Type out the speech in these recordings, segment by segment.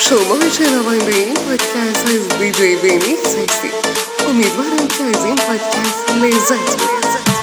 شما شنونده این پادکست از دیجی ونیکس هستید. امیدوارم که از این پادکست لذت ببرید.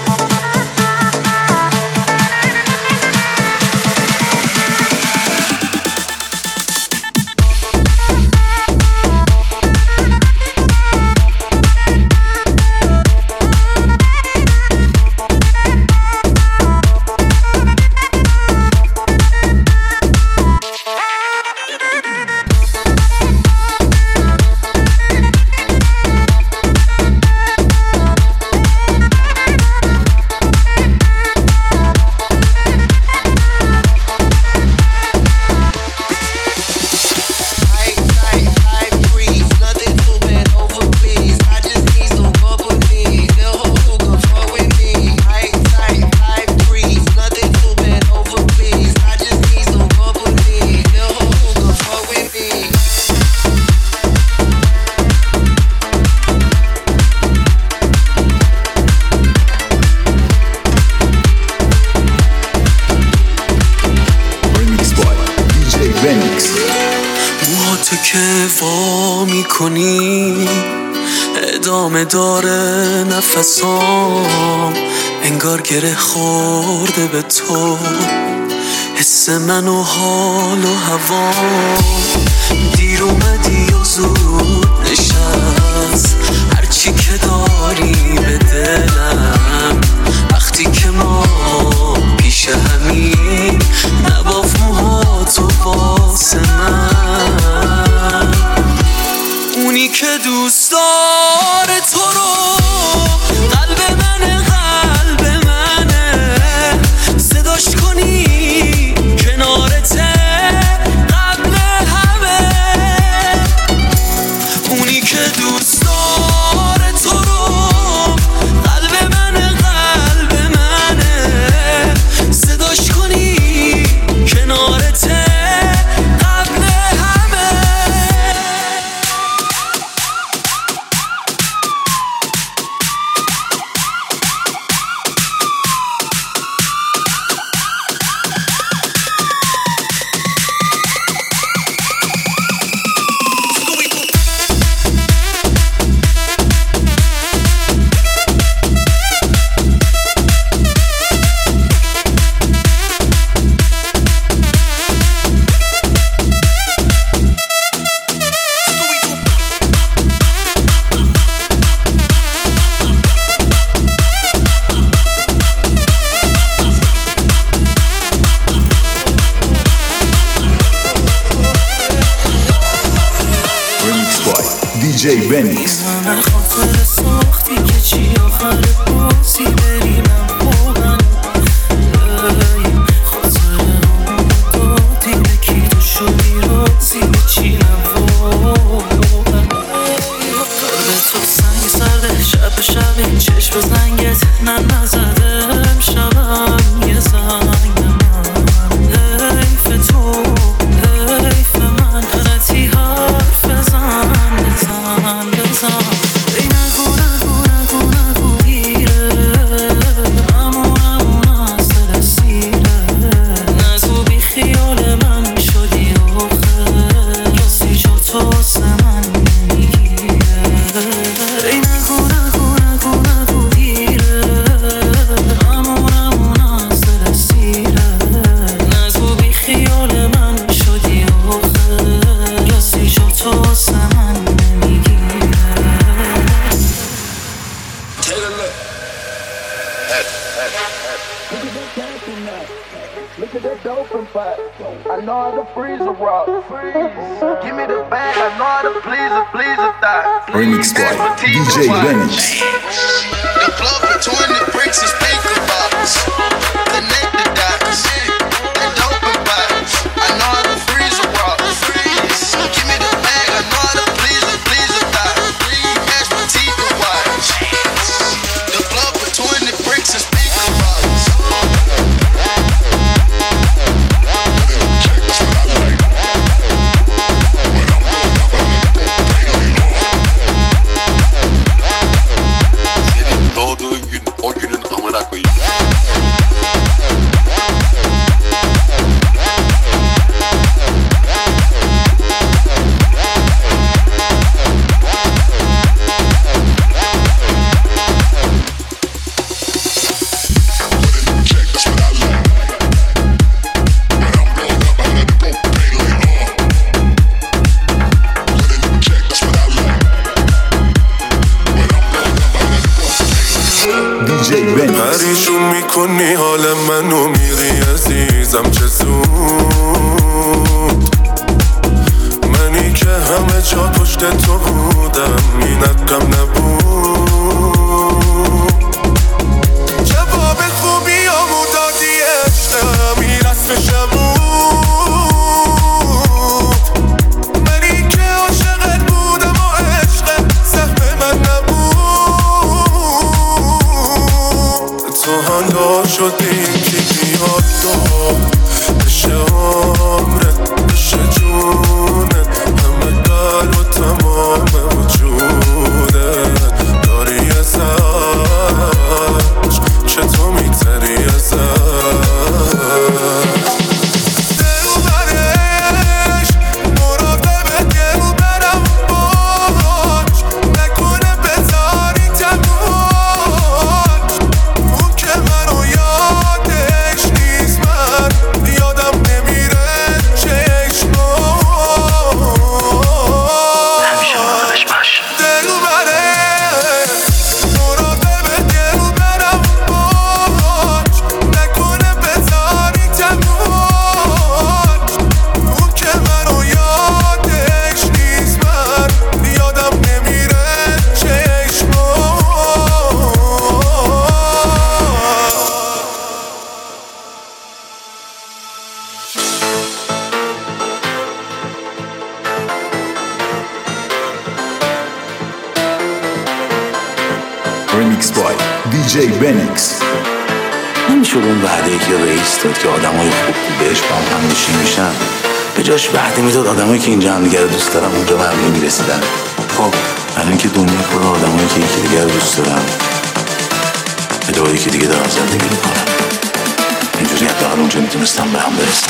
موهاتو که وا میکنی ادامه داره نفسام، انگار گره خورده به تو حس من و حال و هوام. دیر اومدی و زود نشست هرچی که داری به دلم، وقتی که ما پیش همین نباف موهاتو واسه من. اونی که دوست داره تو رو قلب منه صداش کنی کنارته قبل همه. اونی که دوست داره تو رو قلب منه صداش کنی کنارته قبل همه. DJ Venix. من خاطر ساختی که چی آخر بازی بریمم خوبن خاطر اون دادی به کی تو شدی رازی به چینم خوبن. قلب تو سنگ سرده شب به شب این چشم زنگت نزدم شبم یه زنگ من حیف تو حیف من غلطی حرف بزن ای نگو دیره امون از دل سیره نگو بی خیال من شدی آخه کسی جا تو واسه من نمیگیره. ای نگو دیره امون از دل سیره نگو بی خیال من شدی آخه کسی جا تو واسه من Look at that dope and fight. I know how to freeze a rock. Give me the bag. I know how to please a thigh. Remix boy, DJ Venix. The plug between the bricks is speaker box. Connect the dots. That dope and fight. I know how to freeze a rock. Give me the bag. I know how to please a thigh. Match my teeth and watch. The plug between the bricks is speaker box. DJ Venix. پریشون میکنی حال منو میری عزیزم چه زود، منی که همه جا پشت تو بودم اینت کم نبود. جواب خوبی همو دادی عشقم این رسمشم بود، منی که عاشقت بودم و عشق سهم من نبود. تو حالا شدی که بیاد تو بشه عمرت بشه جونت، همه قلب و تمام وجودت داری ازش، چطور میگذری ازش. دلبرش مراقب دلبرم باش، نکنه بذاری تنهاش، اون که منو یادش نیست من یادم نمیره چشماش. همیشه مراقبش باش. دلبرش مراقب دلبرم باش، نکنه بذاری تنهاش، اون که منو یادش نیست من یادم نمیره Remix by DJ Venix. نمیشه اون وعده‌ای که رئیس داد که آدمای خوب بهش با هم میشن به جاش وعده میداد آدمایی که اینجا هم دیگه رو دوست دارن اونجا به هم نمیرسیدن. خب الان که دنیا پر آدمایی که یکی دیگه رو دوست دارن به جایی که دیگه دارن زندگی میکنن، اینجوری حداقل اونجا میتونستم به هم برسن.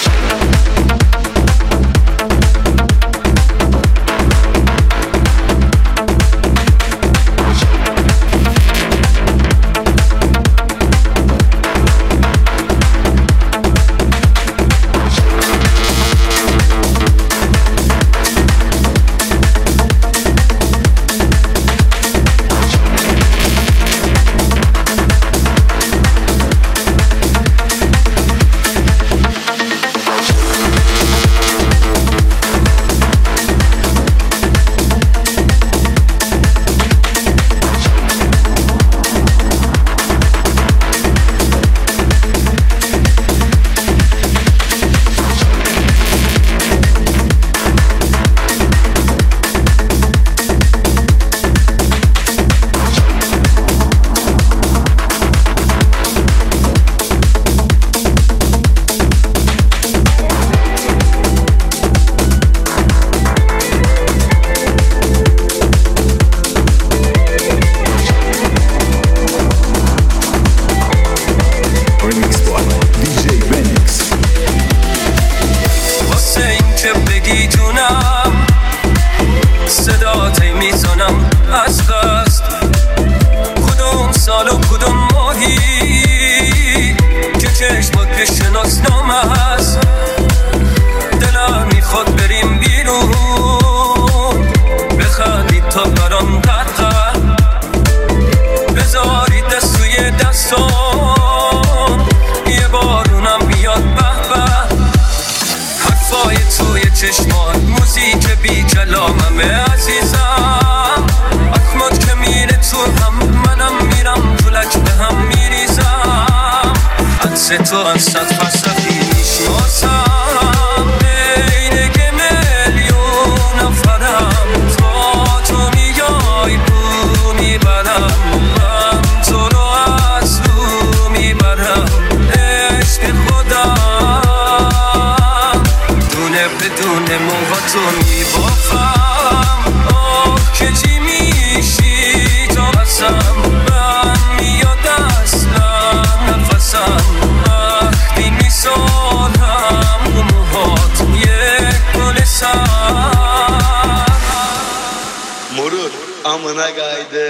Amına kaydı.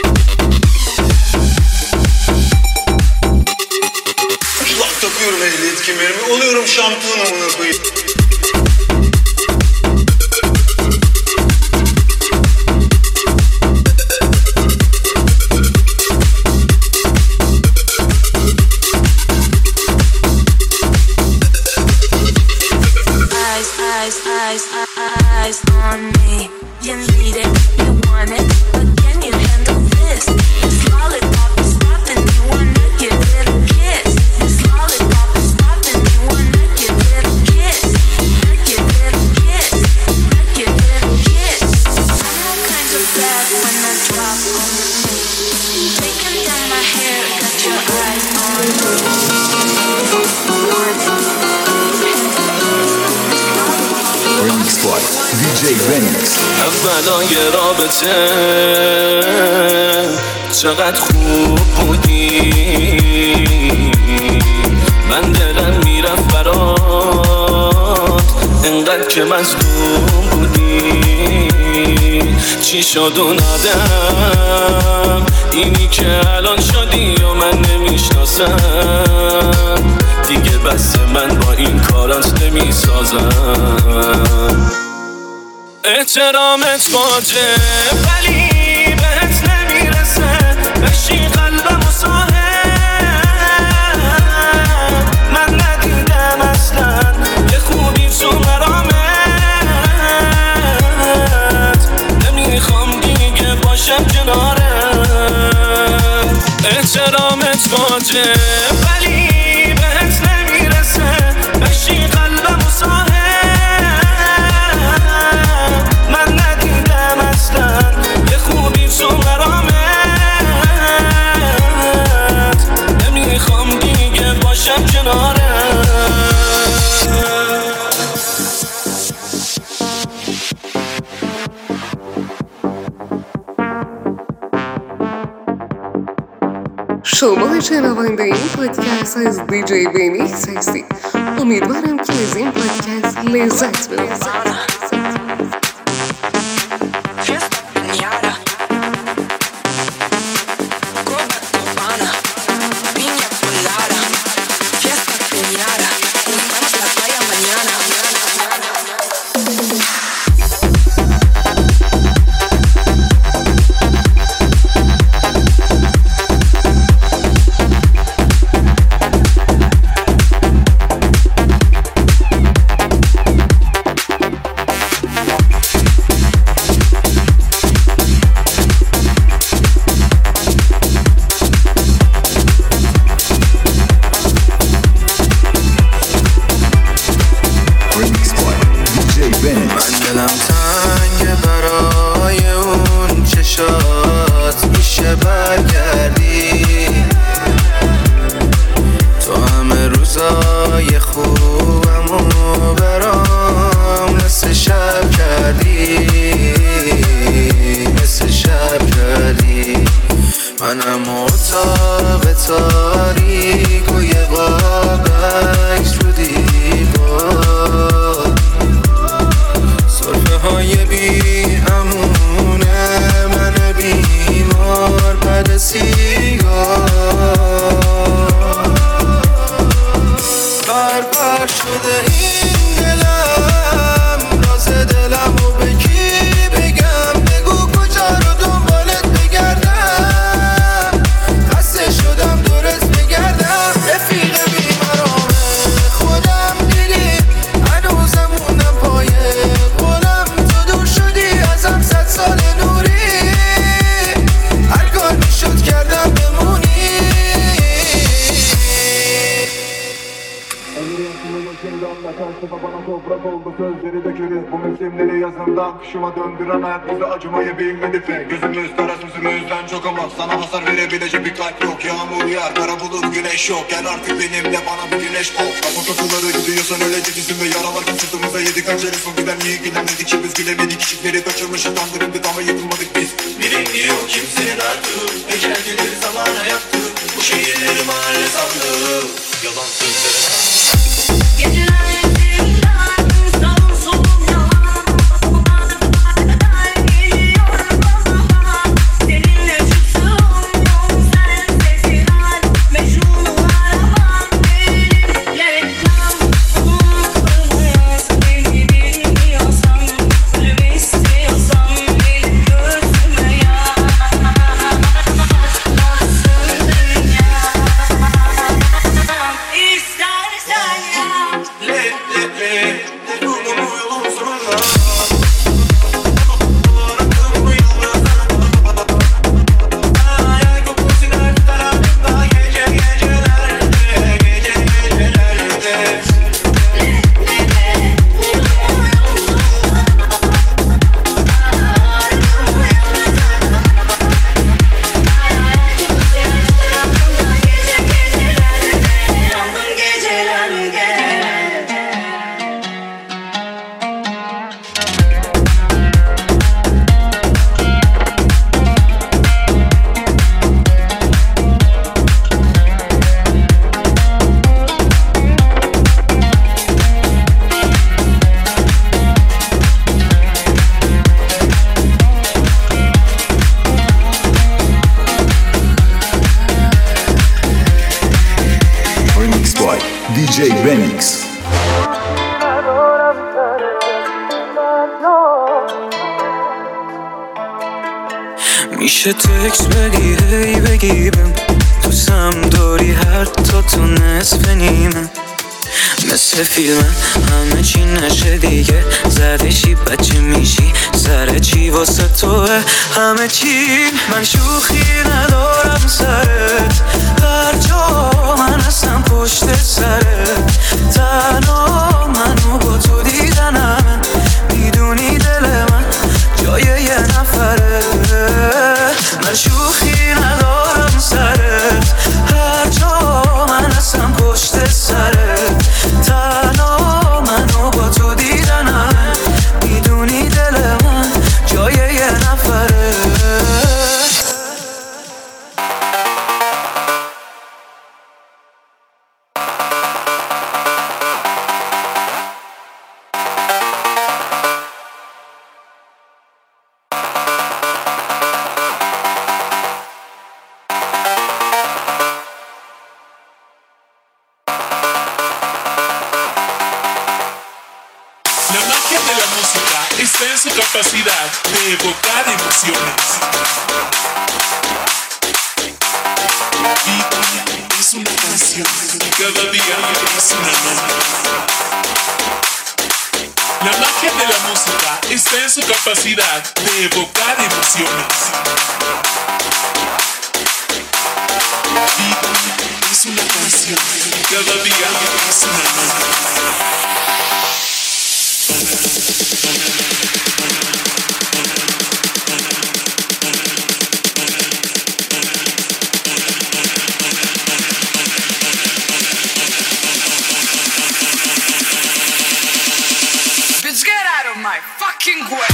Takıyorum ehliyeti. emniyet kemerimi. Oluyorum şampiyon amına koyayım. Eyes on me. You need it, you want it, but can you handle this? This lollipop is popping, you wanna give it a kiss. This lollipop is popping, you wanna give it a kiss. Give it a kiss, give it a kiss. I'm kind of bad when I drop on me. Taking down my hair, got your eyes on me. Remix Boy DJ Benix. اولای رابطه چقدر خوب بودی، من دلم میرفت برات انقدر که مظلوم بودی. چی شد اون آدم اینی که الان شدی و من نمیشناسم دیگه، بس من با این کارات نمیسازم. احترامت باجه ولی بهت نمیرسه، بشی قلبم و ساهم من ندیدم اصلا یه خوبی تو مرامت، نمیخوام دیگه باشم کنارت. احترامت باجه ولی بهت نمیرسه، بشی قلبم و ساهم شما شنونده این پادکست از دیجی بنیکس هستید. امیدوارم که از این پادکست لذت ببرید. Kışıma döndüremem bizi acımayı bilmedi pek. Gözümüz kara sözümüzden çok ama sana hasar verebilecek bir kalp yok. Yağmur yağar kara bulut güneş yok. Gel artık benimle bana bir güneş ol. Kafa kapıları gidiyorsan öyle titizim ve yaralarken sırtımıza yedik hançeri. Son giden niye gidemedik ki biz gülemedik. Işıkları kaçırmış utandırıldık ama yıkılmadık biz. Bilinmiyor yok kimsenin artık. Becerdileri zamana yaktı. Bu şehirleri mahalle sandı. Yalan sözlerim. DJ Remix. میشه تکس بدی هی بگی بهم دوستم داری حتی تو نصف نیمه مثل فیلم همه چی نشه دیگه زدشی بچه میشی سر چی واسه توه همه چی من شوخی ندارم سرت هر جا من هستم پشت سرت تنها منو با تو دیدنم میدونی دل من جای یه نفره من شوخی ندارم سرت هر جا من هستم پشت سرت تنها منو با تو دیدنم میدونی دل من جای یه نفره Está en su capacidad de evocar emociones. Vida es una canción, cada día es una nota. La magia de la música está en su capacidad de evocar emociones. Vida es una canción, cada día es una nota. Bitch, get out of my fucking way.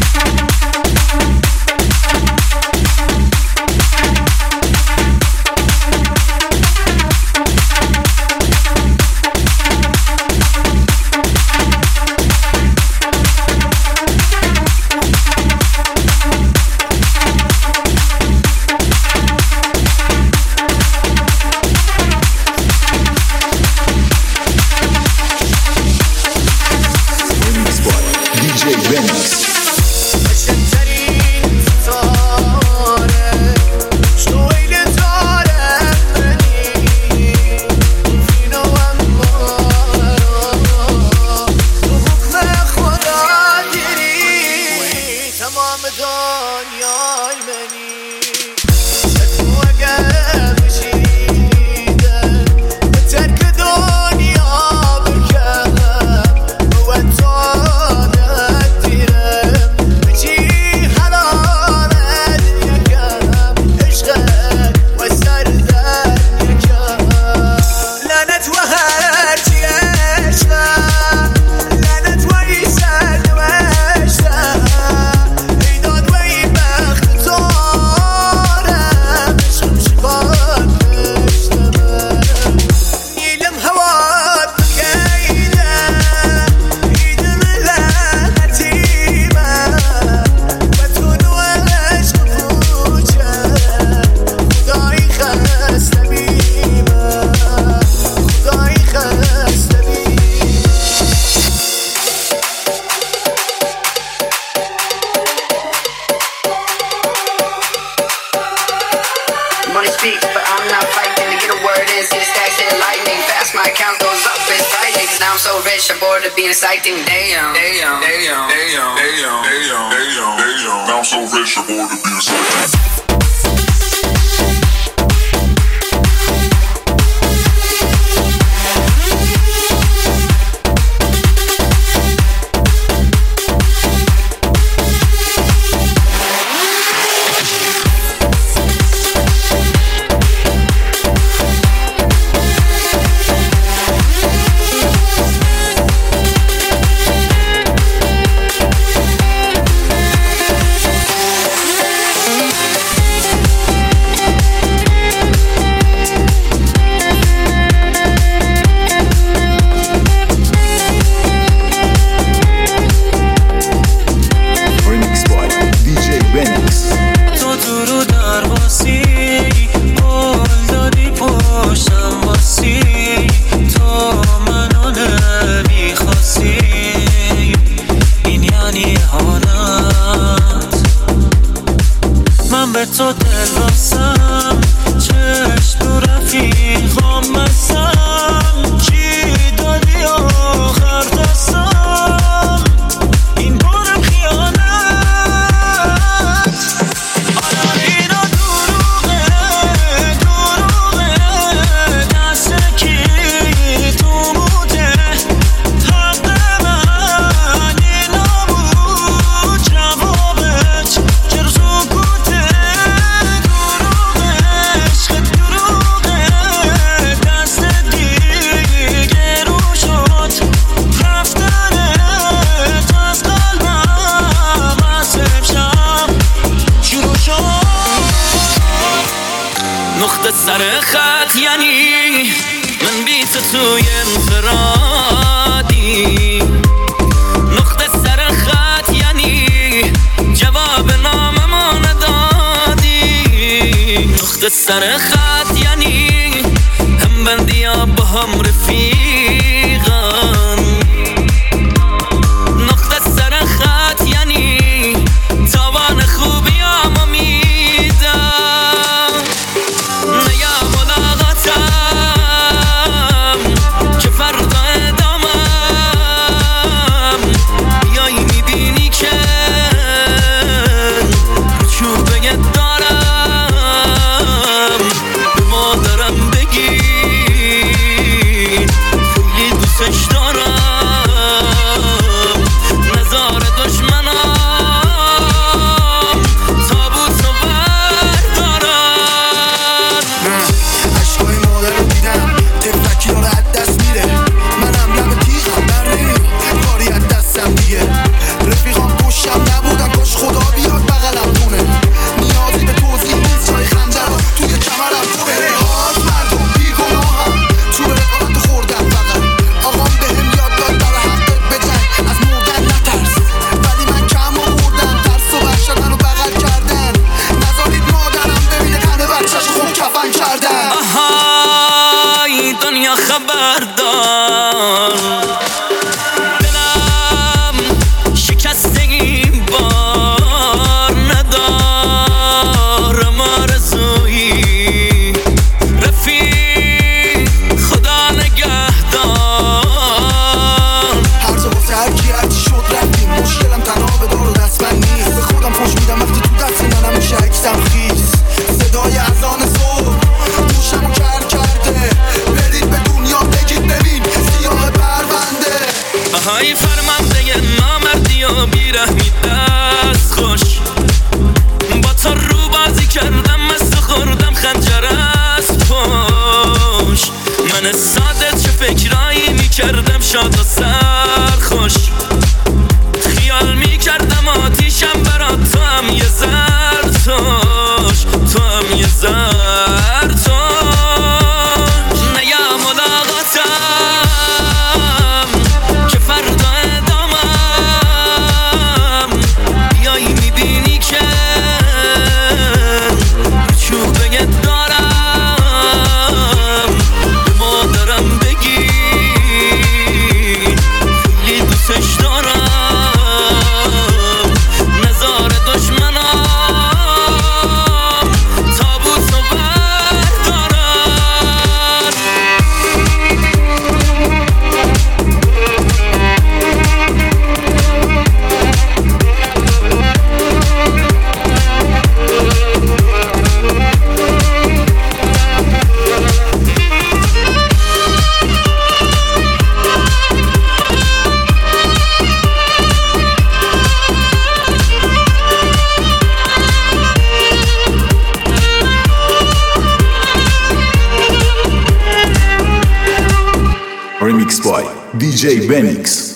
Being exciting, damn, damn, damn, damn, damn, damn, damn, damn. Now I'm so rich, I'm bored to be exciting. من بی تو توی انفرادی نقطه سر خط یعنی جواب ناممو ندادی نقطه سر خط یعنی هم بندی ها با هم رفیقان نقطه سر خط یعنی تاوان خوبی همو میدم نیا ملاقاتم که فردا ادامم بیایی میبینی که چوبه دارم به مادرم بگی خیلی دوستش دارم نزار دشمنم تابوتو بردارم عشقای مادر رو دیدم تفلکی ها رو از دست میره منم لب تیغم بریم کاری از دستم دیگه رفیقام پشتم نبودن کاش خدا بیاد بغلم کنه نیازی به توضیح نیست جای خنده رو توی کمرم کنه آز مردم بیگناهم تو به رفاقت خوردم فقط آقام بهم یاد داد در حقت بجنگ از مردن نترس ولی من کم آوردم ترس و وحشت منو بغل کردن نذارید مادرم ببینه تنه بچه‌ش خوب کفن کردن آهای دنیا خبردار دلم شکسته این بار ندارم آرزویی رفیق خدا نگهدار هر جا واسه هر کی هرچی شد رفتیم مشکلم تنها به دار و دستبند نیست به خودم پشت میدم وقتی تو دست منم میشه عکسم خیس صدای اذان صبح گوشمو کر کرده برید به دنیا بگید ببین سیاه پرونده آهای فرمانده نامردی و بیرحمی دست خوش با تو رو بازی کردم مست خوردم خنجر از پشت من ساده چه فکرایی میکردم شاد و سرخوش خیال میکردم آتیشم برا تو هم یه زرتوش تو هم یه زرتوش نیا ملاقاتم که فردا ادامم بیایی میبینی که چوبه دارم به مادرم بگی خیلی دوستش دارم نزار دشمنم تابوتو بردارم Remix by DJ Benix.